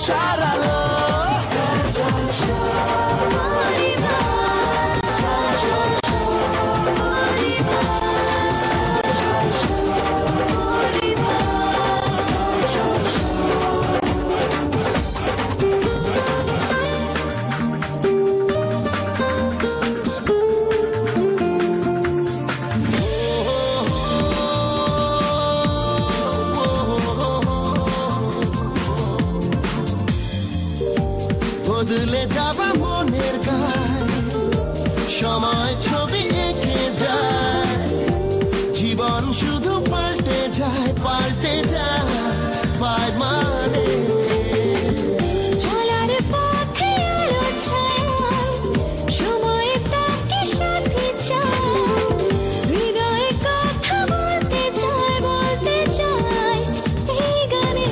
আশার আলো। বদলে যাবা মনের গায়, সময় ছবি এঁকে যায়, জীবন শুধু পাল্টে যায়, পাল্টে যায় পায় মানে। চলার পথে আলো ছায়া, সময় তাকে সাথে চায়, হৃদয়ে কথা বলতে চায় এই গানে।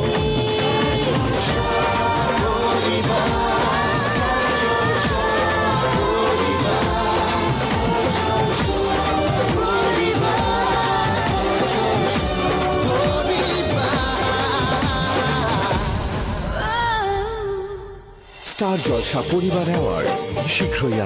স্টার জলসা পরিবার অ্যাওয়ার্ড শীঘ্রই